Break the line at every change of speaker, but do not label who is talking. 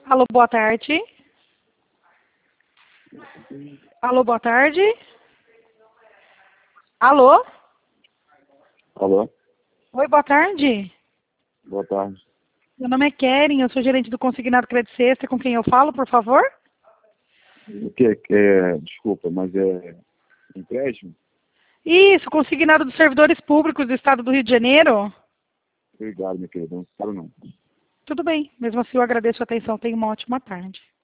Alô, boa tarde. Alô, boa tarde. Alô?
Alô?
Oi, boa tarde.
Boa tarde.
Meu nome é Keren, eu sou gerente do Consignado Crédito Sexta. Com quem eu falo, por favor?
O que? Desculpa, mas é empréstimo?
Isso, Consignado dos Servidores Públicos do Estado do Rio de Janeiro.
Obrigado, meu querido. Não quero não.
Tudo bem, mesmo assim eu agradeço a atenção. Tenha uma ótima tarde.